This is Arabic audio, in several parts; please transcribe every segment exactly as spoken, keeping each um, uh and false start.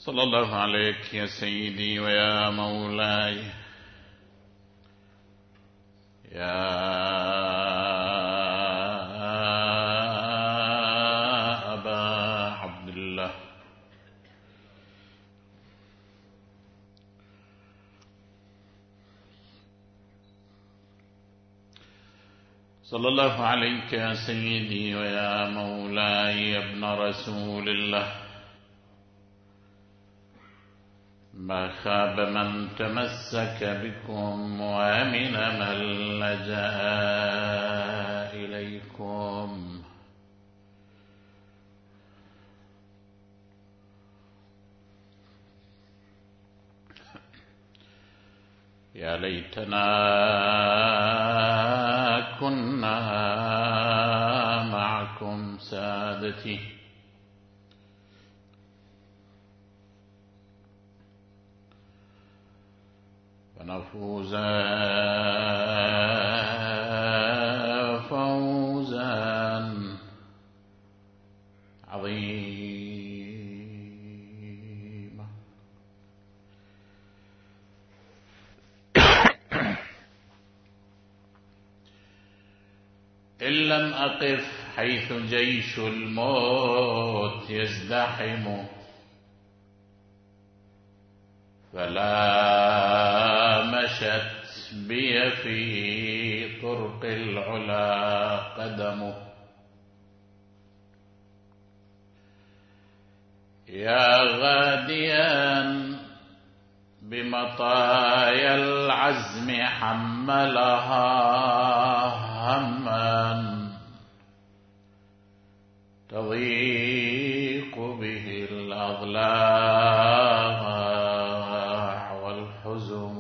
صلى الله عليك يا سيدي ويا مولاي يا أبا عبد الله. صلى الله عليك يا سيدي ويا مولاي يا ابن رسول الله. ما خاب من تمسك بكم وأمن من لجأ إليكم. يا ليتنا كنا معكم سادتي فنفوز فوزا عظيما. إن لم أقف حيث جيش الموت يزدحم فلا مشت بي في طرق العلا قدم. يا غاديا بمطايا العزم حملها هما تضيق به الأضلاع والحزم.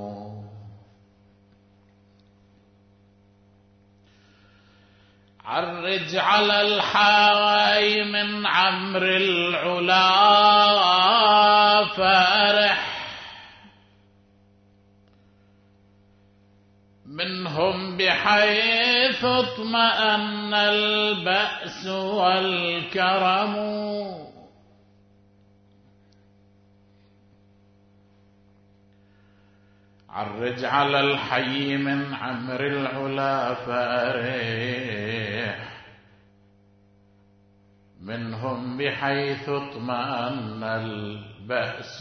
عرج على الحاوي من عمر العلا فارح منهم بحيث اطمأن البأس والكرم. عرج على الحي من عمر العلا فارح منهم بحيث اطمأن البأس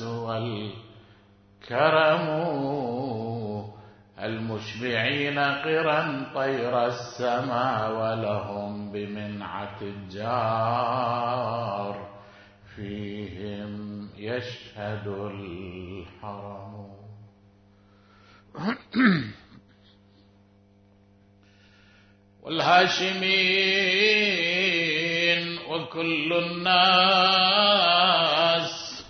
والكرم. المشبعين قرا طير السماء ولهم بمنعة الجار فيهم يشهد الحرم. والهاشمين وكل الناس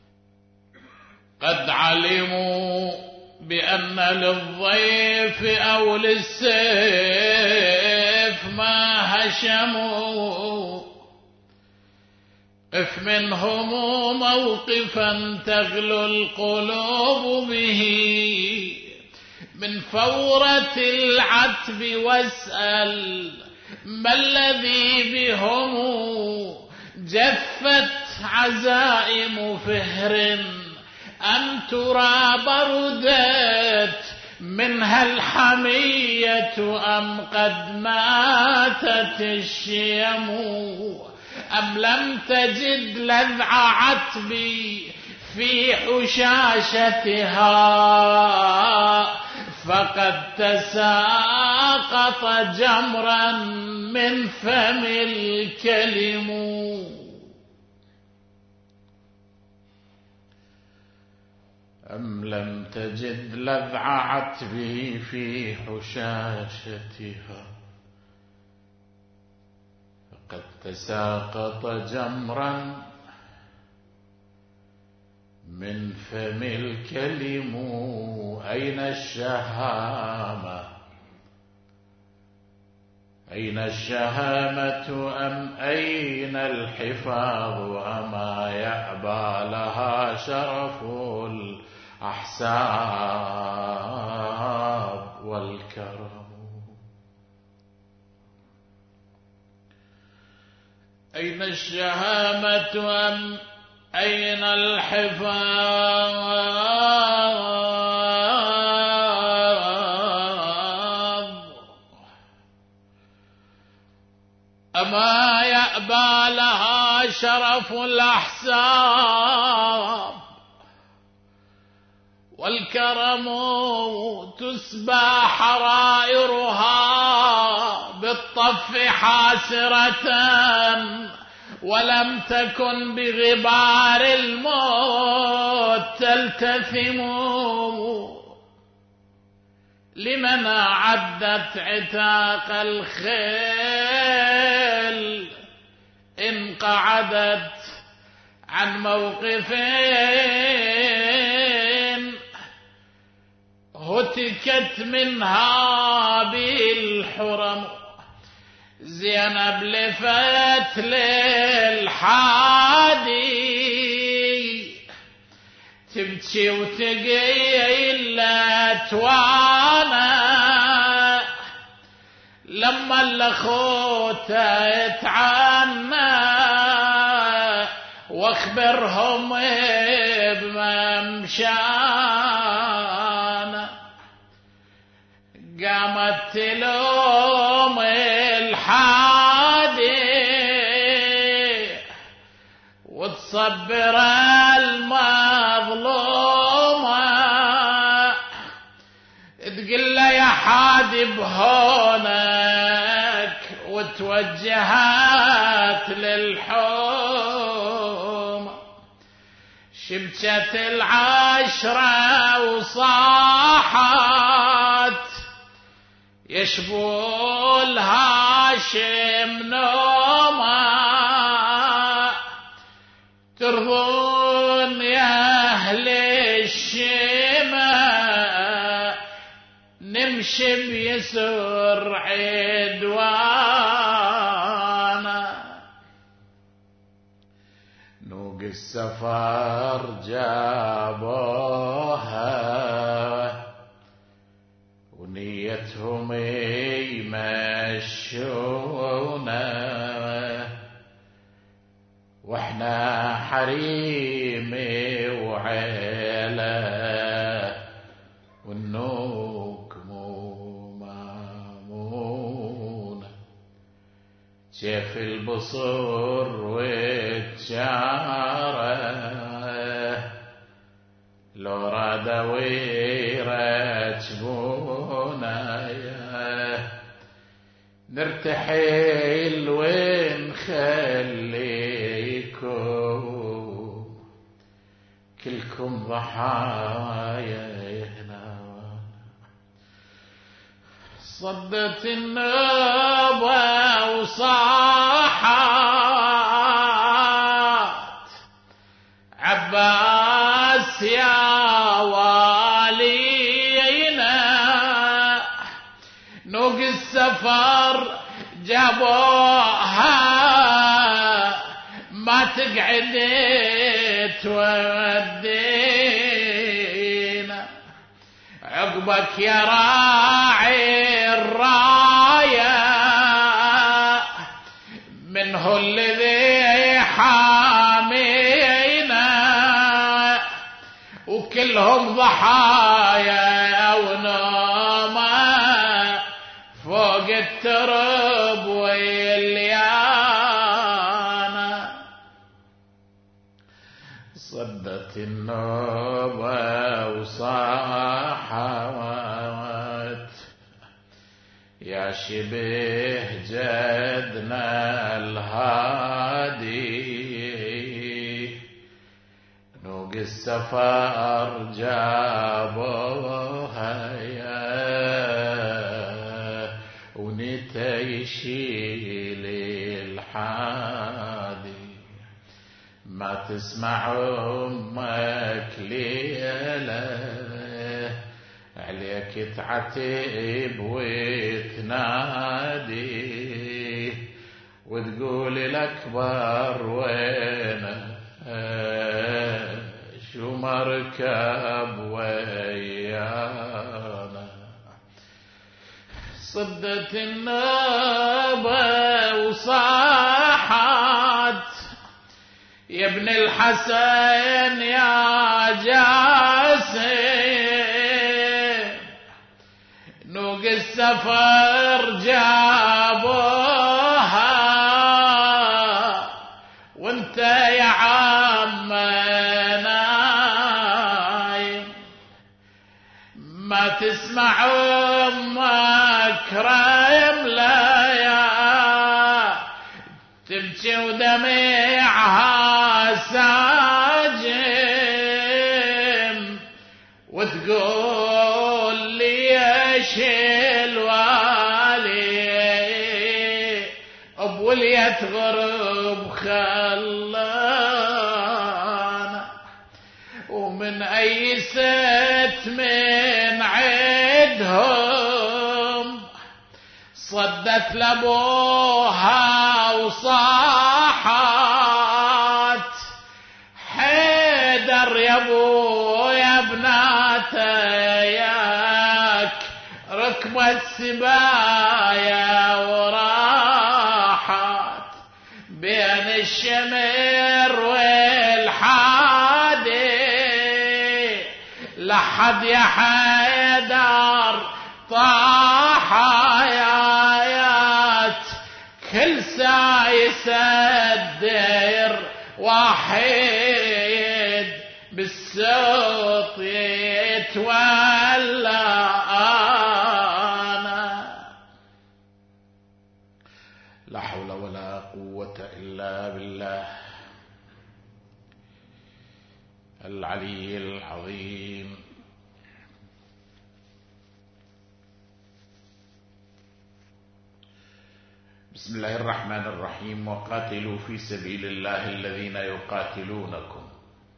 قد علموا بأن للضيف أو للسيف ما هشموا. قف منهم موقفا تغلو القلوب به من فورة العتب واسأل ما الذي بهم جفت عزائم فهر أم ترى بردت منها الحمية أم قد ماتت الشيم. أم لم تجد لذع عتبي في حشاشتها فقد تساقط جمرا من فم الكلم. أم لم تجد لذع عتبي في حشاشتها فقد تساقط جمرا من فم الكلم. أين الشهامة أين الشهامة أم أين الحفاظ أما يأبى لها شرف الأحساب والكرم. أين الشهامة أم أين الحفاظ أما يأبى لها شرف الأحساب والكرم تسبى حرائرها بالطف حاسرة ولم تكن بغبار الموت تلتثم لمن أعدت عتاق الخيل إن قعدت عن موقف هتكت منها بالحرم زينب لفت للحادي تبكي وتقيلت وانا لما الاخوته يتعنى واخبرهم بممشانا قامت تلوم الحادي وتصبر المظلومة تقول له يا حادي بهونك وتوجهت للحوم شبكت العشرة وصاحت يشبو الهاشم نوما ترضون يا أهل الشماء نمشي بيسر عدوانا نوق السفر جابوها ونيتهم يمشونا واحنا حريمي وعيله والنوك مو مامونه شاف البصر والشعره لو رادوا يركبونا نرتحل ونخليكم كلكم ضحايا هنا صدت النبوة وصاحت عباس يا والينا نوق السفر جابوها ما تقعد تودينا عقبك يا راعي الراية منه الذي حامينا وكلهم ضحايا ونوما فوق الترب واليانا صدت النوبة وصاحت يا شبه جدنا الهادي نوق السفر جابوها يا ونتيشيل الحادي ما تسمع أمك ليلة عليك تعتب وتنادي وتقول الأكبر وينه شو مركب ويانا صدت النبى وصاحت يا ابن الحسن يا جاسم نوق السفر جابوها وانت يا عم نايم ما تسمع امك رملة يا تبكي ودمعها ساجم وتقول لي ايش الوالي ابولية غرب خلانا ومن اي ست من عدهم صدت لابوها وصاحت حيدر يا ابو يا بناتيك ركبت سبايا وراحت بين الشمر والحادي لحد يا حيدر طاح آيات كل ساعة يسدر واحد بالصوت يتولى أنا لا حول ولا قوة إلا بالله العلي العظيم. بسم الله الرحمن الرحيم. وقاتلوا في سبيل الله الذين يقاتلونكم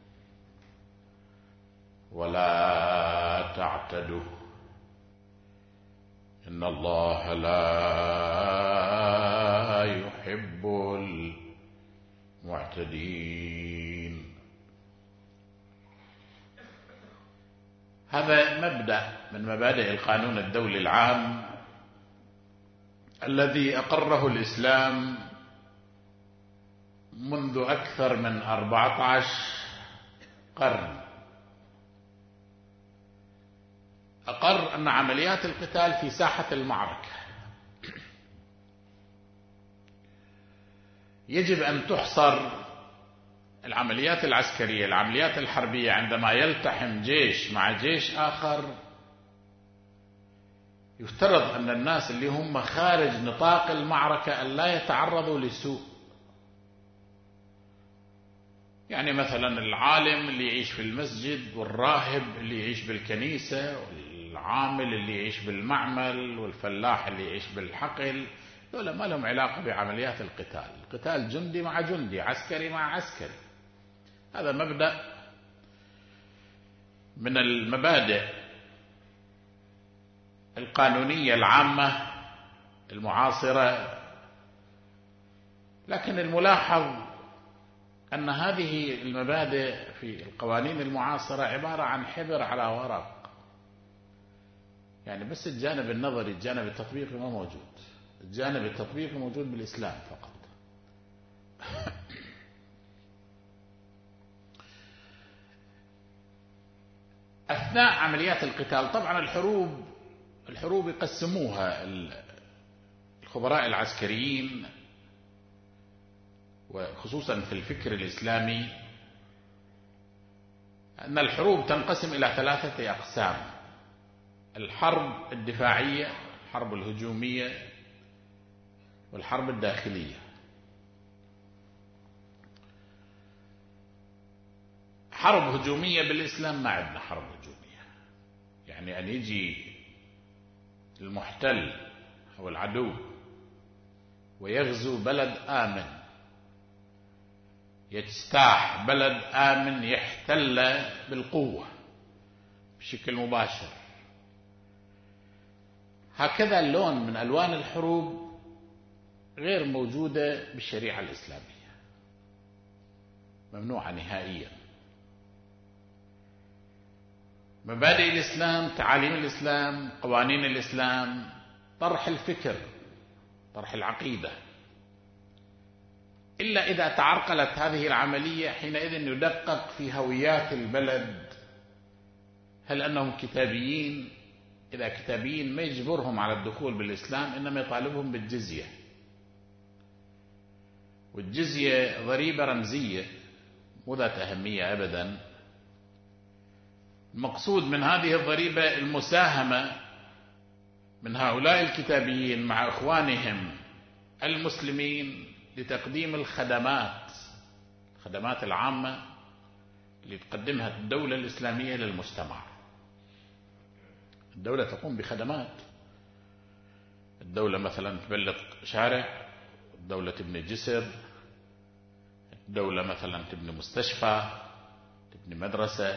ولا تعتدوا إن الله لا يحب المعتدين. هذا مبدأ من مبادئ القانون الدولي العام الذي أقره الإسلام منذ أكثر من أربعة عشر قرن. أقر أن عمليات القتال في ساحة المعركة يجب أن تحصر. العمليات العسكرية العمليات الحربية عندما يلتحم جيش مع جيش آخر يفترض أن الناس اللي هم خارج نطاق المعركة أن لا يتعرضوا لسوء. يعني مثلا العالم اللي يعيش في المسجد والراهب اللي يعيش بالكنيسة والعامل اللي يعيش بالمعمل والفلاح اللي يعيش بالحقل دول ما لهم علاقة بعمليات القتال. القتال جندي مع جندي عسكري مع عسكري. هذا مبدأ من المبادئ القانونية العامة المعاصرة. لكن الملاحظ أن هذه المبادئ في القوانين المعاصرة عبارة عن حبر على ورق. يعني بس الجانب النظري الجانب التطبيقي ما موجود. الجانب التطبيقي موجود بالإسلام فقط. أثناء عمليات القتال طبعا الحروب الحروب يقسموها الخبراء العسكريين وخصوصا في الفكر الإسلامي أن الحروب تنقسم إلى ثلاثة أقسام: الحرب الدفاعية، الحرب الهجومية، والحرب الداخلية. حرب هجومية بالإسلام ما عندنا حرب هجومية. يعني أن يجي المحتل أو العدو ويغزو بلد آمن، يجتاح بلد آمن يحتل بالقوة بشكل مباشر. هكذا اللون من ألوان الحروب غير موجودة بالشريعة الإسلامية، ممنوعة نهائيا. مبادئ الإسلام، تعاليم الإسلام، قوانين الإسلام، طرح الفكر، طرح العقيدة، إلا إذا تعرقلت هذه العملية حينئذ يدقق في هويات البلد. هل أنهم كتابيين؟ إذا كتابيين ما يجبرهم على الدخول بالإسلام، إنما يطالبهم بالجزية، والجزية ضريبة رمزية مو ذات أهمية أبدا. المقصود من هذه الضريبة المساهمة من هؤلاء الكتابيين مع إخوانهم المسلمين لتقديم الخدمات الخدمات العامة اللي تقدمها الدولة الإسلامية للمجتمع. الدولة تقوم بخدمات، الدولة مثلا تبلط شارع، الدولة تبني جسر، الدولة مثلا تبني مستشفى، تبني مدرسة،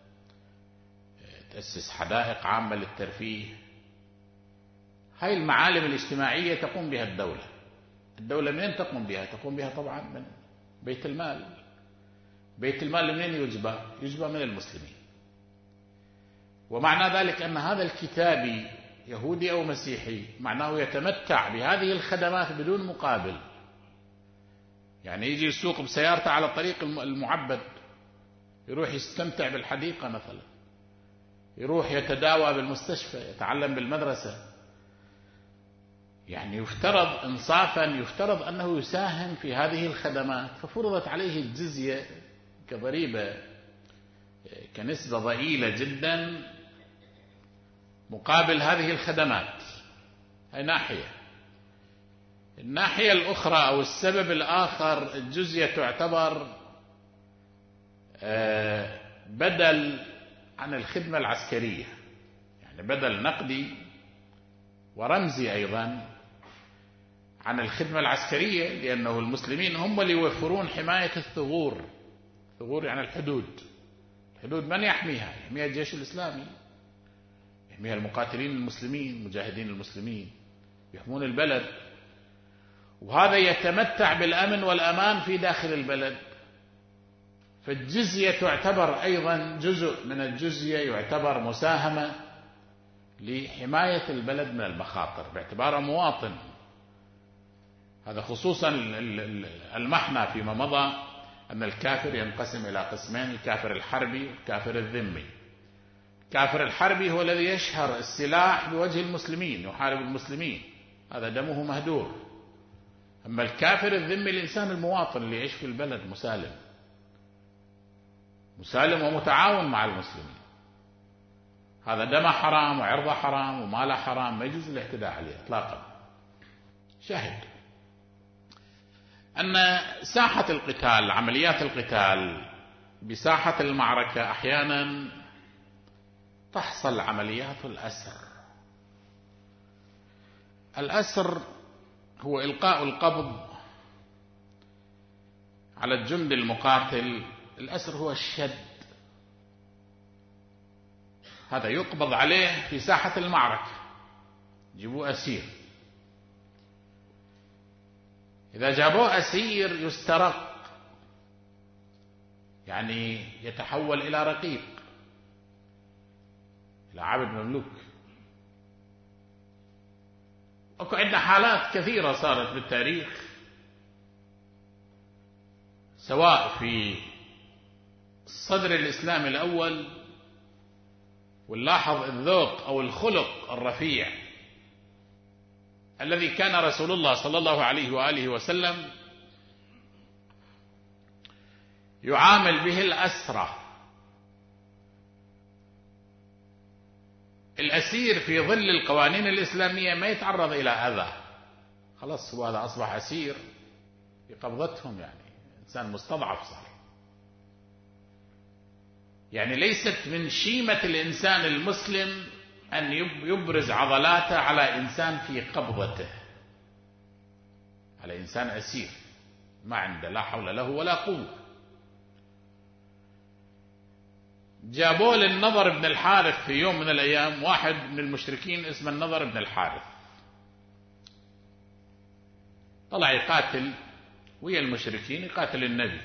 تأسس حدائق عامة للترفيه. هاي المعالم الاجتماعية تقوم بها الدولة. الدولة منين تقوم بها؟ تقوم بها طبعا من بيت المال. بيت المال منين يجبى؟ يجبى من المسلمين. ومعنى ذلك أن هذا الكتابي يهودي أو مسيحي معناه يتمتع بهذه الخدمات بدون مقابل. يعني يجي السوق بسيارته على الطريق المعبد، يروح يستمتع بالحديقة مثلا، يروح يتداوى بالمستشفى، يتعلم بالمدرسة. يعني يفترض إنصافا يفترض أنه يساهم في هذه الخدمات، ففرضت عليه الجزية كضريبة كنسبة ضئيلة جدا مقابل هذه الخدمات. هاي ناحية. الناحية الأخرى أو السبب الآخر، الجزية تعتبر بدل عن الخدمة العسكرية، يعني بدل نقدي ورمزي أيضا عن الخدمة العسكرية، لأنه المسلمين هم اللي يوفرون حماية الثغور. الثغور يعني الحدود. الحدود من يحميها؟ يحميها الجيش الإسلامي، يحميها المقاتلين المسلمين، المجاهدين المسلمين، يحمون البلد. وهذا يتمتع بالأمن والأمان في داخل البلد. فالجزية تعتبر أيضا جزء من الجزية، يعتبر مساهمة لحماية البلد من المخاطر باعتباره مواطن. هذا خصوصا المحنى فيما مضى أن الكافر ينقسم إلى قسمين: الكافر الحربي والكافر الذمي. الكافر الحربي هو الذي يشهر السلاح بوجه المسلمين، يحارب المسلمين، هذا دمه مهدور. أما الكافر الذمي الإنسان المواطن اللي يعيش في البلد مسالم مسالم ومتعاون مع المسلمين، هذا دمه حرام وعرضه حرام وماله حرام، ما يجوز الاعتداء عليه اطلاقا. شاهد أن ساحة القتال، عمليات القتال بساحة المعركة أحيانا تحصل عمليات الأسر. الأسر هو إلقاء القبض على الجند المقاتل. الأسر هو الشد، هذا يقبض عليه في ساحة المعركة، يجيبوه أسير. إذا جابوه أسير يسترق، يعني يتحول إلى رقيق، إلى عبد مملوك. أكو عندنا حالات كثيرة صارت بالتاريخ، سواء في الصدر الإسلامي الأول، ونلاحظ الذوق أو الخلق الرفيع الذي كان رسول الله صلى الله عليه وآله وسلم يعامل به الأسرى. الأسير في ظل القوانين الإسلامية ما يتعرض إلى أذى، خلاص هو هذا أصبح أسير بقبضتهم، يعني إنسان مستضعف صار. يعني ليست من شيمة الإنسان المسلم أن يبرز عضلاته على إنسان في قبضته، على إنسان أسير ما عنده لا حول له ولا قوة. جابوا للنضر بن الحارث في يوم من الأيام واحد من المشركين اسمه النضر بن الحارث، طلع يقاتل ويا المشركين، يقاتل النبي،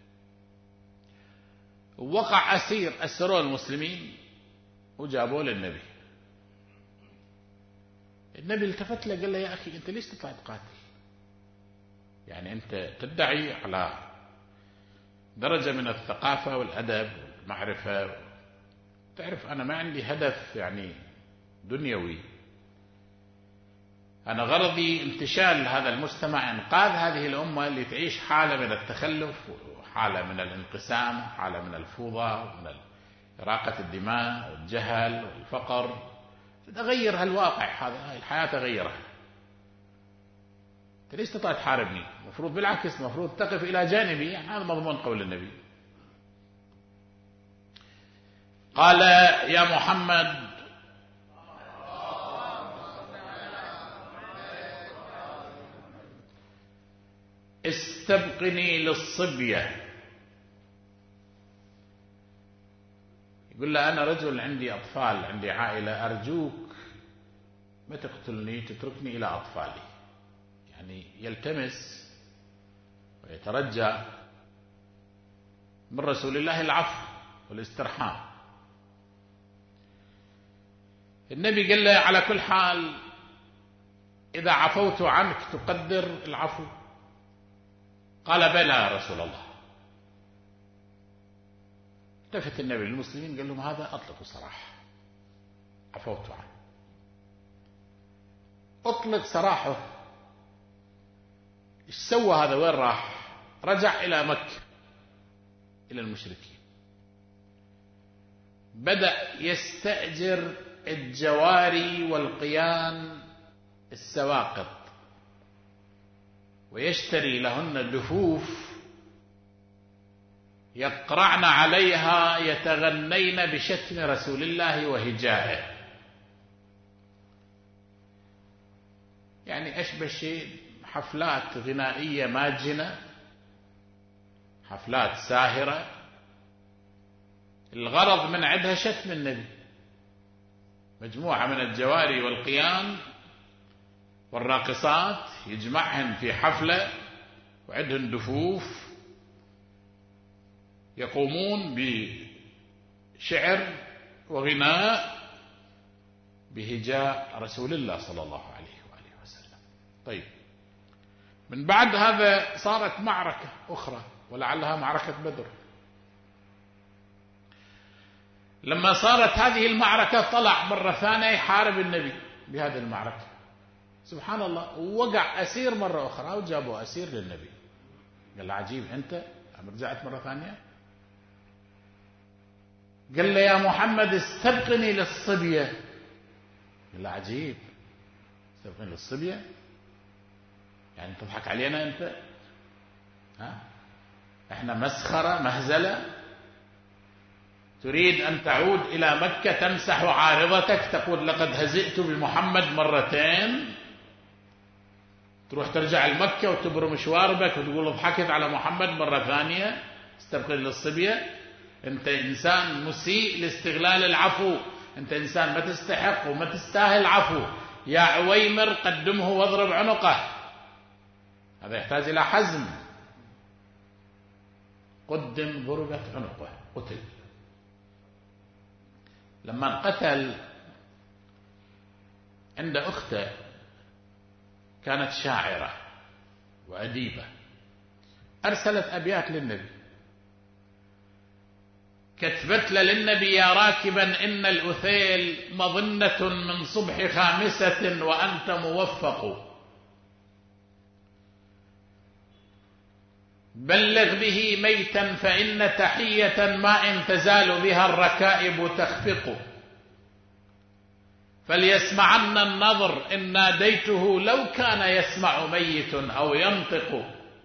ووقع أسير، أسروا المسلمين وجابوه للنبي. النبي التفت له قال له: يا أخي أنت ليش تطلع تقاتل؟ يعني أنت تدعي على درجة من الثقافة والأدب والمعرفة، تعرف أنا ما عندي هدف يعني دنيوي، أنا غرضي انتشال هذا المجتمع، إنقاذ هذه الأمة اللي تعيش حالة من التخلف وحالة من الانقسام وحالة من الفوضى ومن إراقة الدماء والجهل والفقر. أغير هالواقع هذا، الحياة تغيرها. أنت ليش تطلع تحاربني؟ المفروض بالعكس، المفروض تقف إلى جانبي. يعني هذا مضمون قول النبي. قال يا محمد استبقني للصبية. يقول له أنا رجل عندي أطفال، عندي عائلة، أرجوك ما تقتلني، تتركني إلى أطفالي. يعني يلتمس ويترجى من رسول الله العفو والاسترحام. النبي قال له على كل حال إذا عفوت عنك تقدر العفو؟ قال بلى يا رسول الله. التفت النبي للمسلمين قال لهم هذا أطلقوا سراح، عفوت عنه. أطلق سراحه. إيش سوى هذا؟ وين راح؟ رجع إلى مكة إلى المشركين، بدأ يستأجر الجواري والقيان السواقط ويشتري لهن دفوف يقرعن عليها يتغنين بشتم رسول الله وهجائه. يعني أشبه شيء حفلات غنائية ماجنة، حفلات ساهرة، الغرض من عندها شتم النبي. مجموعة من الجواري والقيان والراقصات يجمعهن في حفلة وعندهن دفوف يقومون بشعر وغناء بهجاء رسول الله صلى الله عليه وآله وسلم. طيب، من بعد هذا صارت معركة أخرى ولعلها معركة بدر. لما صارت هذه المعركة طلع مرة ثانية يحارب النبي بهذه المعركة. سبحان الله، ووقع أسير مرة أخرى وجابوا أسير للنبي. قال له عجيب أنت أم رجعت مرة ثانية؟ قال له يا محمد استبقني للصبية. قال له عجيب، استبقني للصبية؟ يعني تضحك علينا أنت؟ ها؟ احنا مسخرة مهزلة؟ تريد أن تعود إلى مكة تمسح عارضتك تقول لقد هزئت بمحمد مرتين، تروح ترجع لمكة وتبرم شواربك وتقول ضحكت على محمد مرة ثانية؟ استبقني للصبية؟ أنت إنسان مسيء لاستغلال العفو، أنت إنسان ما تستحق وما تستاهل عفو. يا عويمر قدمه واضرب عنقه. هذا يحتاج إلى حزم. قدم ضربت عنقه، قتل. لما انقتل عند أخته كانت شاعرة وأديبة، أرسلت أبيات للنبي، كتبت له للنبي يا راكبا إن الأثيل مظنة من صبح خامسة وأنت موفق، بلغ به ميتا فإن تحية ما إن تزال بها الركائب تخفق، فليسمعن النظر إن ناديته لو كان يسمع ميت أو ينطق،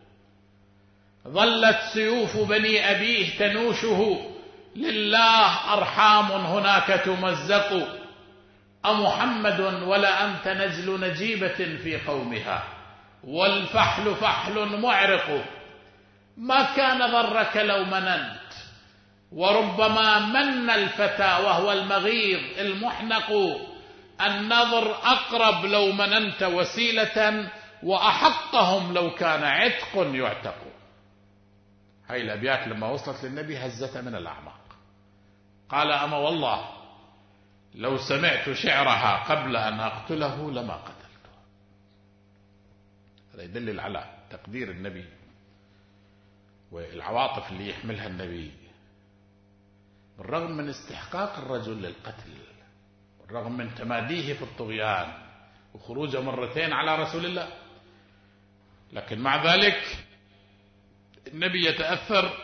ظلت سيوف بني أبيه تنوشه لله أرحام هناك تمزق، أمحمد ولا أنت نجل نجيبة في قومها والفحل فحل معرق، ما كان ضرك لو مننت وربما من الفتى وهو المغيظ المحنق، النظر أقرب لو مننت وسيلة وأحقهم لو كان عتق يعتق. هاي الأبيات لما وصلت للنبي هزته من الأعماق. قال أما والله لو سمعت شعرها قبل أن أقتله لما قتلته. هذا يدلل على تقدير النبي والعواطف اللي يحملها النبي، بالرغم من استحقاق الرجل للقتل، بالرغم من تماديه في الطغيان وخروجه مرتين على رسول الله، لكن مع ذلك النبي يتأثر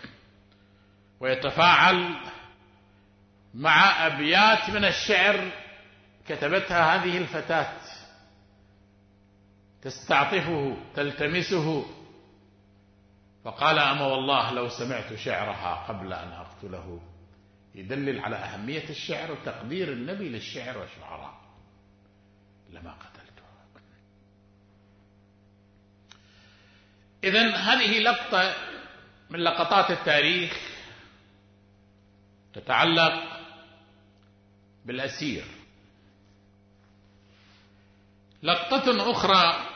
ويتفاعل مع أبيات من الشعر كتبتها هذه الفتاة تستعطفه تلتمسه، فقال: أما والله لو سمعت شعرها قبل أن أقتله. يدلل على أهمية الشعر وتقدير النبي للشعر والشعراء. لما قتلته. إذن هذه لقطة من لقطات التاريخ تتعلق بالأسير. لقطة أخرى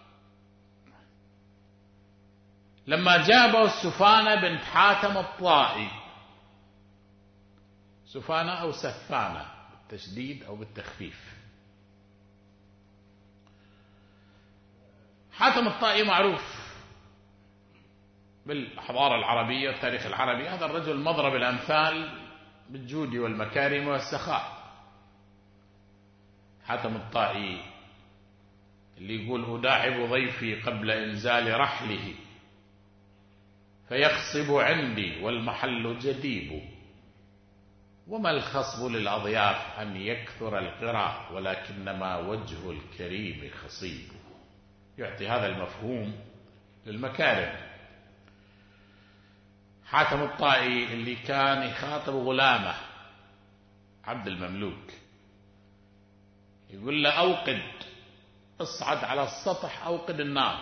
لما جابوا سفانة بنت حاتم الطائي، سفانة أو سفانة بالتشديد أو بالتخفيف. حاتم الطائي معروف بالحضارة العربية والتاريخ العربي، هذا الرجل مضرب الأمثال بالجود والمكارم والسخاء. حاتم الطائي اللي يقول: أداعب ضيفي قبل إنزال رحله فيخصب عندي والمحل جديب، وما الخصب للأضياف أن يكثر القرى ولكنما وجه الكريم خصيب. يعطي هذا المفهوم للمكارم. حاتم الطائي اللي كان يخاطب غلامه عبد المملوك، يقول له: أوقد، اصعد على السطح، أوقد النار،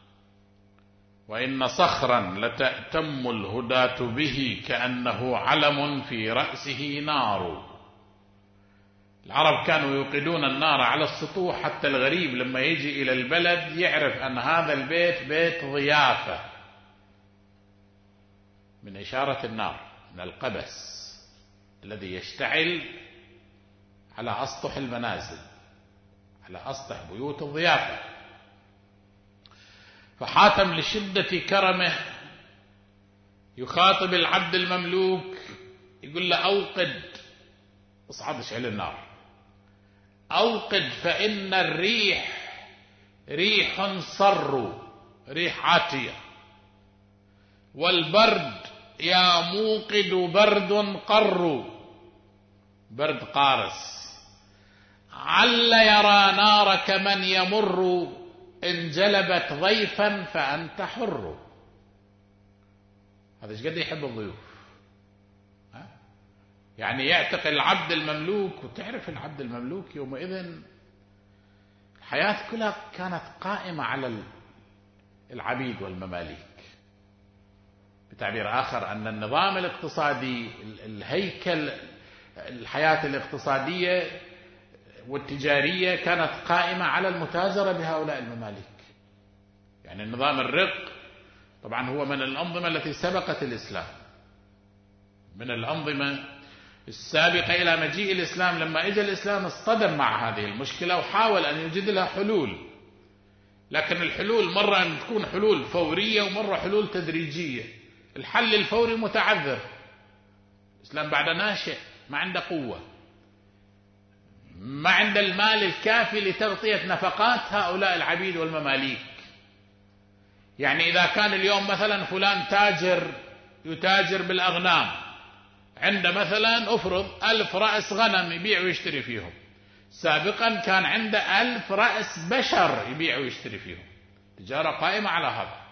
وإن صخرا لتأتم الهداة به كأنه علم في رأسه نار. العرب كانوا يوقدون النار على السطوح حتى الغريب لما يجي إلى البلد يعرف أن هذا البيت بيت ضيافة، من إشارة النار، من القبس الذي يشتعل على أسطح المنازل، على أسطح بيوت الضيافة. فحاتم لشدة كرمه يخاطب العبد المملوك، يقول له: أوقد، اصعد اشعل النار، أوقد فإن الريح ريح صر، ريح عاتية، والبرد يا موقد برد قر، برد قارس، عل يرى نارك من يمر، إن جلبت ضيفا فأنت حر. هذا ايش قد يحب الضيوف، ها؟ يعني يعتقل العبد المملوك. وتعرف العبد المملوك يومئذ الحياة كلها كانت قائمة على العبيد والمماليك. بتعبير آخر أن النظام الاقتصادي، الهيكل، الحياة الاقتصادية والتجارية كانت قائمة على المتاجرة بهؤلاء المماليك. يعني النظام الرق طبعا هو من الأنظمة التي سبقت الإسلام، من الأنظمة السابقة إلى مجيء الإسلام. لما إجا الإسلام اصطدم مع هذه المشكلة وحاول أن يوجد لها حلول، لكن الحلول مرة أن تكون حلول فورية ومرة حلول تدريجية. الحل الفوري متعذر، الإسلام بعد ناشئ، ما عنده قوة، ما عنده المال الكافي لتغطية نفقات هؤلاء العبيد والمماليك. يعني إذا كان اليوم مثلا فلان تاجر يتاجر بالأغنام، عنده مثلا أفرض ألف رأس غنم يبيع ويشتري فيهم، سابقا كان عنده ألف رأس بشر يبيع ويشتري فيهم، تجارة قائمة على هذا.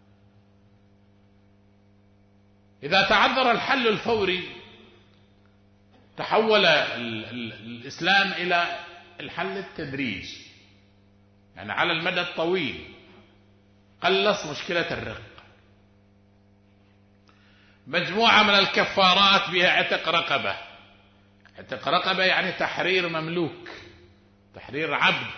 إذا تعذر الحل الفوري تحول الإسلام إلى الحل التدريجي، يعني على المدى الطويل قلص مشكلة الرق. مجموعة من الكفارات بها عتق رقبة. عتق رقبة يعني تحرير مملوك، تحرير عبد.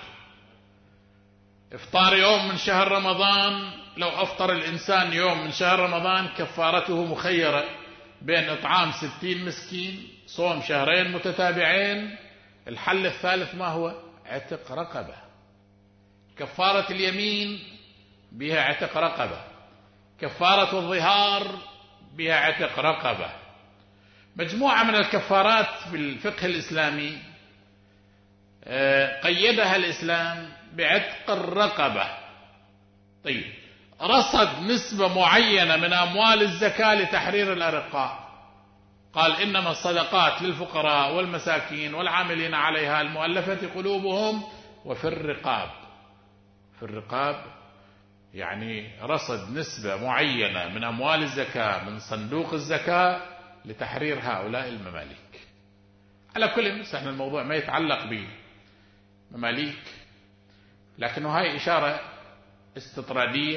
إفطار يوم من شهر رمضان، لو أفطر الإنسان يوم من شهر رمضان كفارته مخيرة بين إطعام ستين مسكين، صوم شهرين متتابعين. الحل الثالث ما هو؟ عتق رقبة. كفارة اليمين بها عتق رقبة، كفارة الظهار بها عتق رقبة، مجموعة من الكفارات بالفقه الإسلامي قيدها الإسلام بعتق الرقبة. طيب، رصد نسبة معينة من أموال الزكاة لتحرير الأرقاء، قال إنما الصدقات للفقراء والمساكين والعاملين عليها المؤلفة قلوبهم وفي الرقاب. في الرقاب يعني رصد نسبة معينة من أموال الزكاة من صندوق الزكاة لتحرير هؤلاء المماليك. على كل مثلا الموضوع ما يتعلق بمماليك، لكنه هاي إشارة استطرادية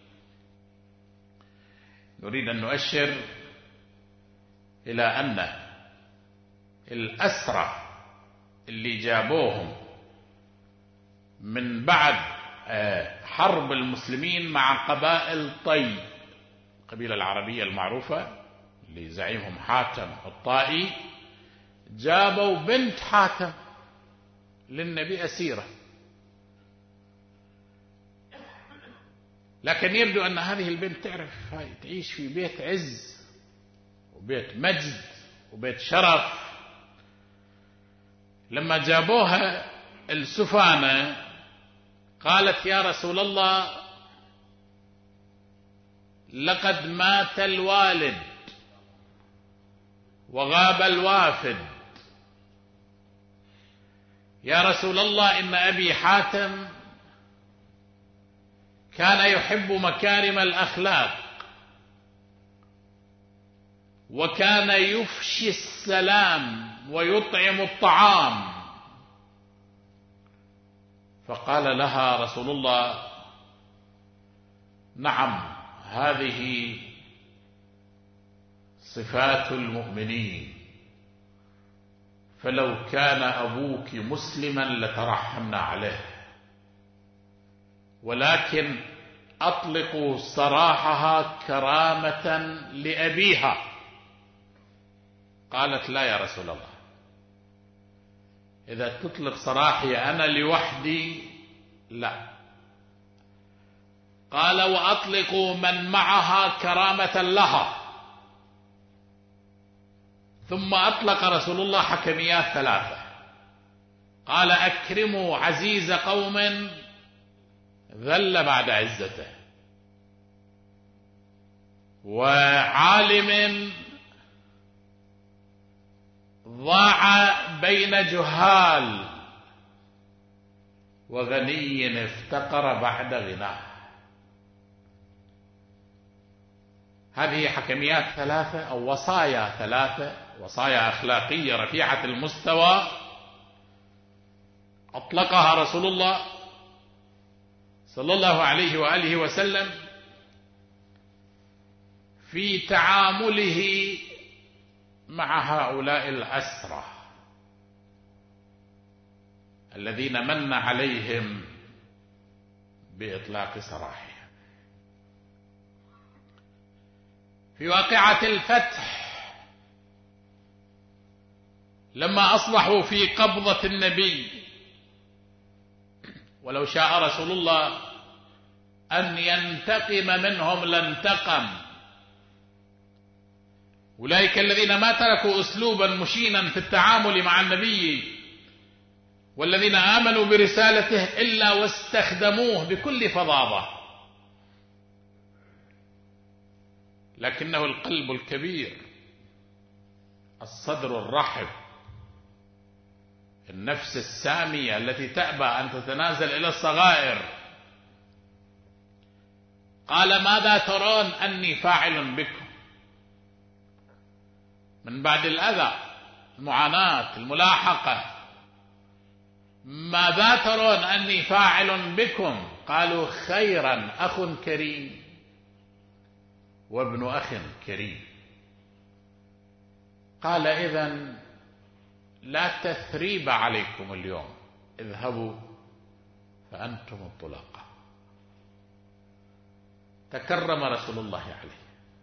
نريد أن نؤشر إلى أن الأسرى اللي جابوهم من بعد حرب المسلمين مع قبائل طي، القبيلة العربية المعروفة اللي زعيمهم حاتم الطائي، جابوا بنت حاتم للنبي أسيرة، لكن يبدو أن هذه البنت تعرف هاي تعيش في بيت عز وبيت مجد وبيت شرف. لما جابوها السفانة قالت يا رسول الله لقد مات الوالد وغاب الوافد، يا رسول الله إن أبي حاتم كان يحب مكارم الأخلاق وكان يفشي السلام ويطعم الطعام. فقال لها رسول الله نعم، هذه صفات المؤمنين، فلو كان أبوك مسلما لترحمنا عليه، ولكن أطلقوا سراحها كرامة لأبيها. قالت لا يا رسول الله، إذا تطلق سراحي أنا لوحدي لا. قال وأطلقوا من معها كرامة لها. ثم أطلق رسول الله حكميات ثلاثة، قال أكرموا عزيز قوم ذل بعد عزته، وعالم ضاع بين جهال، وغني افتقر بعد غناه. هذه حكميات ثلاثة أو وصايا ثلاثة، وصايا أخلاقية رفيعة المستوى أطلقها رسول الله صلى الله عليه وآله وسلم في تعامله مع هؤلاء الأسرى الذين من عليهم بإطلاق سراحهم. في واقعة الفتح لما أصبحوا في قبضة النبي، ولو شاء رسول الله أن ينتقم منهم لانتقم، أولئك الذين ما تركوا أسلوبا مشينا في التعامل مع النبي والذين آمنوا برسالته إلا واستخدموه بكل فظاظة، لكنه القلب الكبير، الصدر الرحب، النفس السامية التي تأبى أن تتنازل إلى الصغائر. قال ماذا ترون أني فاعل بكم من بعد الأذى المعاناة الملاحقة؟ ماذا ترون أني فاعل بكم؟ قالوا خيرا، أخ كريم وابن أخ كريم. قال إذن لا تثريب عليكم اليوم، اذهبوا فأنتم الطلقاء. تكرم رسول الله عليه،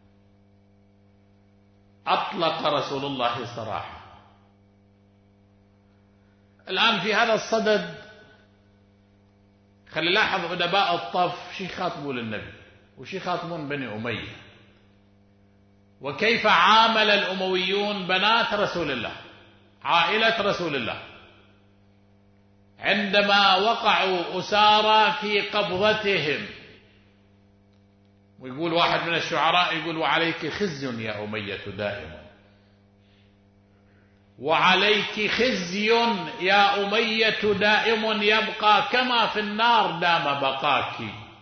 أطلق رسول الله سراحه. الآن في هذا الصدد خلي لاحظ أدباء الطف شي خاطبوا للنبي وشي خاطبون بني أمية، وكيف عامل الأمويون بنات رسول الله، عائلة رسول الله، عندما وقعوا أسارى في قبضتهم. ويقول واحد من الشعراء يقول: وعليك خزي يا أمية دائم، وعليك خزي يا أمية دائم، يبقى كما في النار دام بقاك.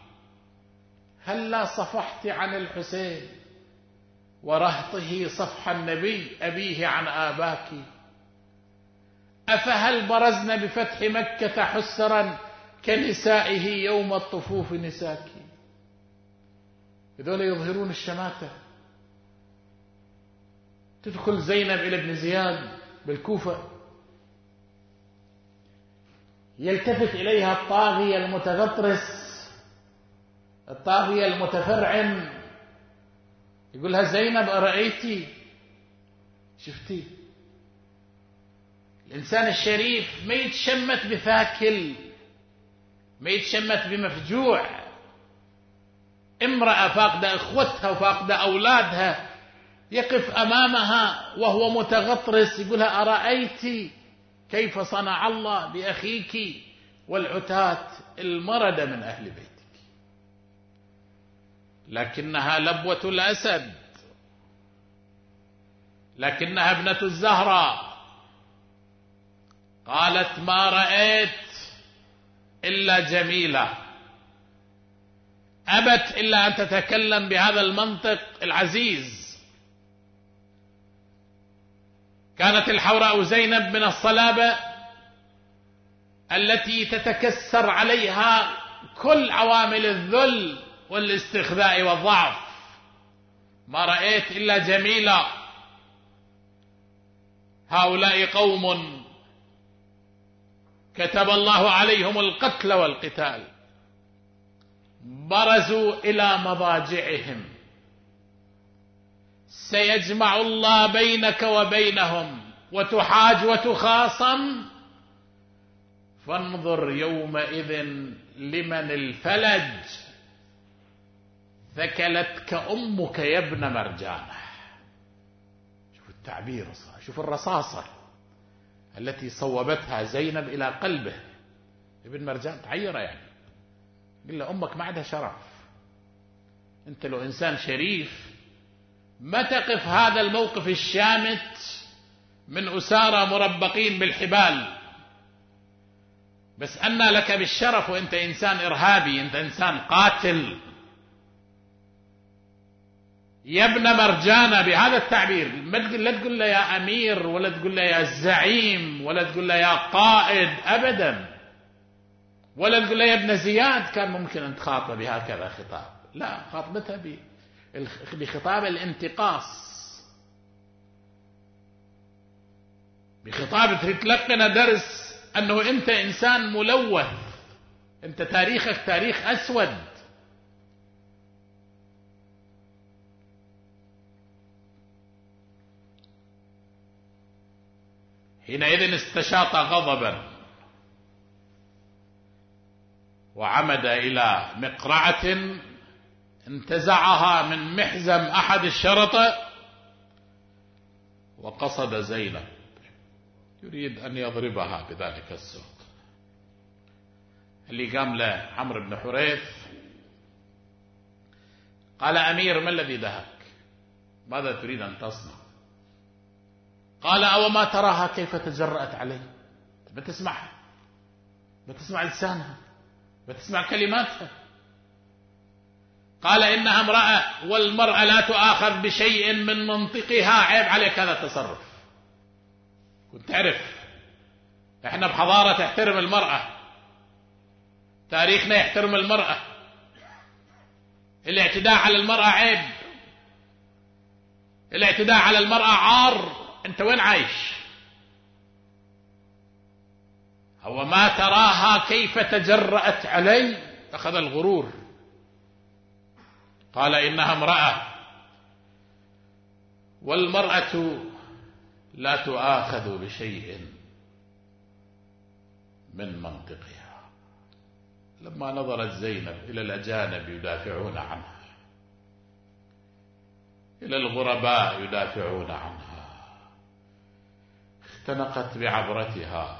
هلا صفحت عن الحسين ورهطه صفح النبي أبيه عن آباك. أفهل برزن بفتح مكة حسرا كنسائه يوم الطفوف نساك. هذول يظهرون الشماتة. تدخل زينب إلى ابن زياد بالكوفة، يلتفت إليها الطاغية المتغطرس الطاغية المتفرعن، يقول لها: زينب أرأيتي؟ شفتي؟ الإنسان الشريف ما يتشمت بثاكل، ما يتشمت بمفجوع. امرأة فاقدة إخوتها وفاقدة أولادها يقف أمامها وهو متغطرس يقولها: أرأيت كيف صنع الله بأخيك والعتاة المردة من أهل بيتك. لكنها لبوة الأسد، لكنها ابنة الزهراء. قالت: ما رأيت إلا جميلة. أبت إلا أن تتكلم بهذا المنطق العزيز. كانت الحوراء زينب من الصلابة التي تتكسر عليها كل عوامل الذل والاستخذاء والضعف. ما رأيت إلا جميلة. هؤلاء قوم كتب الله عليهم القتل والقتال، برزوا إلى مضاجعهم، سيجمع الله بينك وبينهم وتحاج وتخاصم، فانظر يومئذ لمن الفلج ثكلتك أمك يا ابن مرجانة. شوف التعبير، شوف الرصاصة التي صوبتها زينب إلى قلبه. ابن مرجان تعيره، يعني قل له: أمك ما عندها شرف. أنت لو إنسان شريف ما تقف هذا الموقف الشامت من أسارى مربقين بالحبال. بس أن لك بالشرف وأنت إنسان إرهابي، أنت إنسان قاتل. يا ابن مرجانة بهذا التعبير. لا تقول له يا أمير، ولا تقول له يا زعيم، ولا تقول له يا قائد أبدا، ولا تقول له يا ابن زياد. كان ممكن أن تخاطبه بهكذا خطاب، لا، خاطبتها بخطاب الانتقاص، بخطاب تلقن درس أنه أنت إنسان ملوث، أنت تاريخك تاريخ أسود. حينئذ استشاط غضبا وعمد إلى مقرعة انتزعها من محزم أحد الشرطة وقصد زينب، يريد أن يضربها بذلك الصوت. اللي قام له عمرو بن حريث قال: أمير، ما الذي دهاك؟ ماذا تريد أن تصنع؟ قال: أو ما تراها كيف تجرأت علي؟ بتسمعها، بتسمع لسانها، بتسمع كلماتها. قال: إنها امرأة، والمرأة لا تؤاخذ بشيء من منطقها، عيب عليك هذا التصرف. كنت تعرف احنا بحضارة تحترم المرأة، تاريخنا يحترم المرأة. الاعتداء على المرأة عيب، الاعتداء على المرأة عار. انت وين عايش؟ هو ما تراها كيف تجرأت علي؟ أخذ الغرور. قال: إنها امرأة، والمرأة لا تؤاخذ بشيء من منطقها، لما نظرت زينب إلى الأجانب يدافعون عنها، إلى الغرباء يدافعون عنها، اختنقت بعبرتها،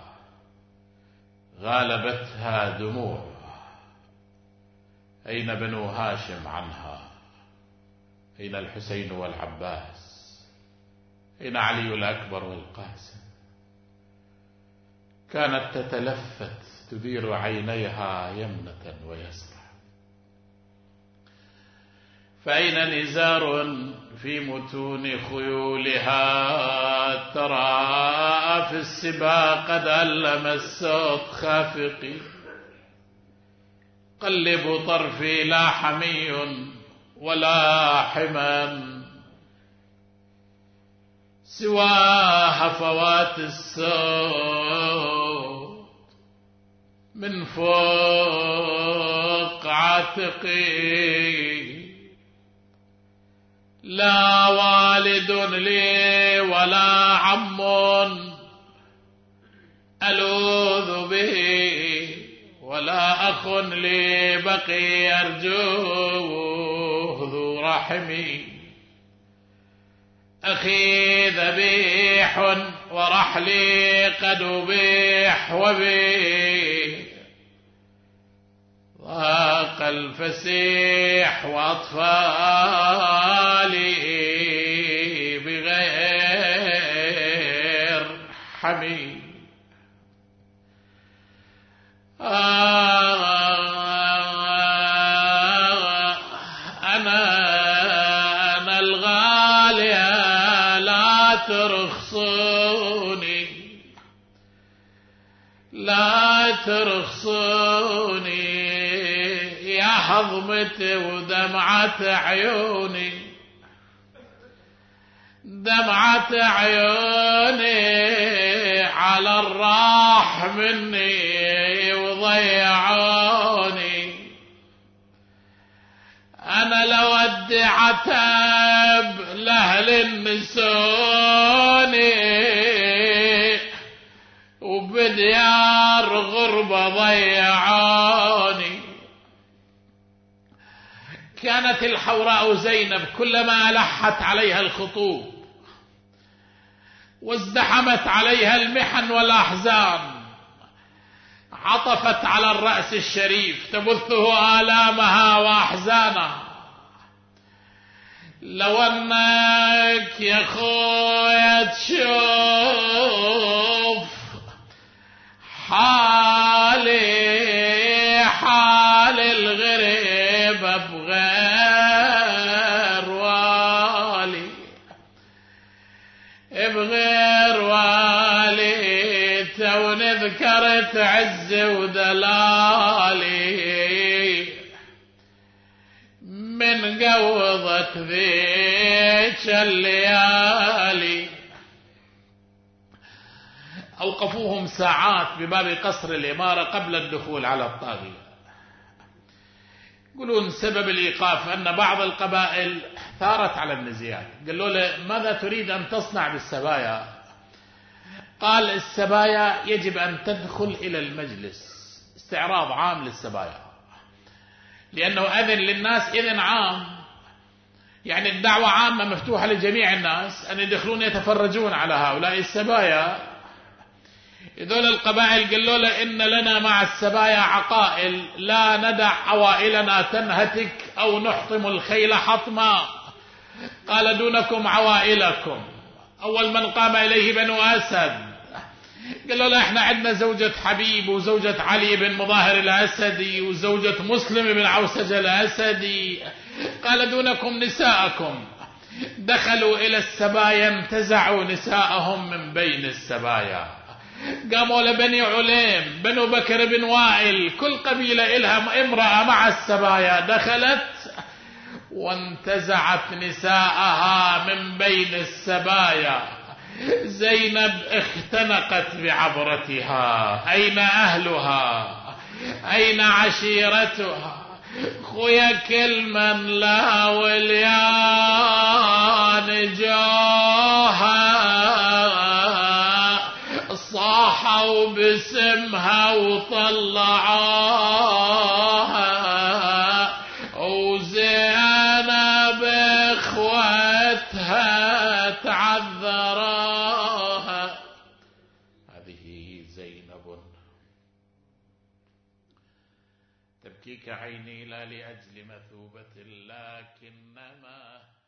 غالبتها دموع. أين بنو هاشم عنها؟ أين الحسين والعباس؟ أين علي الأكبر والقاسم؟ كانت تتلفت تدير عينيها يمنة ويسرى. فأين نزار في متون خيولها؟ ترى في السبا قد ألم الصوت خافقي. قلب طرفي لا حمي ولا حما، سوى هفوات الصوت من فوق عاتقي. لا والد لي ولا عم ألوذ به، ولا أخ لي بقي أرجوه ذو رحمي. أخي ذبيح ورحلي قد أبيح، وبي ضاق الفسيح وأطفالي بغير حمي. آه أنا أنا الغالية لا ترخصوني، لا ترخصوني يا هضمتي ودمعة عيوني، دمعة عيوني على الراح مني وضيعوني. أنا لو أدي عتاب لأهل النسوني، وبديار غربة ضيعوني. كانت الحوراء زينب كلما ألحت عليها الخطوب وازدحمت عليها المحن والأحزان عطفت على الرأس الشريف تبثه آلامها وأحزانها. لو أنك يا خويا تشوف حالي حال الغريب بغير والي، بغير والي توني ذكرت عز ودلالي من قوضة ذيك الليالي. أوقفوهم ساعات بباب قصر الإمارة قبل الدخول على الطاغية. يقولون سبب الإيقاف أن بعض القبائل ثارت على ابن زياد. قالوا له ماذا تريد أن تصنع بالسبايا؟ قال السبايا يجب أن تدخل إلى المجلس، استعراض عام للسبايا، لأنه أذن للناس إذن عام، يعني الدعوة عامة مفتوحة لجميع الناس أن يدخلون يتفرجون على هؤلاء السبايا. هذول القبائل قالوا له إن لنا مع السبايا عقائل، لا ندع عوائلنا تنهتك أو نحطم الخيل حطما. قال دونكم عوائلكم. أول من قام إليه بنو أسد. قالوا له احنا عندنا زوجة حبيب وزوجة علي بن مظاهر الأسدي وزوجة مسلم بن عوسجة الأسدي. قال دونكم نساءكم. دخلوا إلى السبايا انتزعوا نساءهم من بين السبايا. قاموا لبني عليم، بنو بكر بن وائل، كل قبيلة إلها امرأة مع السبايا دخلت وانتزعت نساءها من بين السبايا. زينب اختنقت بعبرتها. أين أهلها؟ أين عشيرتها؟ خويا كل من لا وليان جوها صاحوا باسمها وطلعوا سبب. تبكيك عيني لا لأجل مثوبة لكنما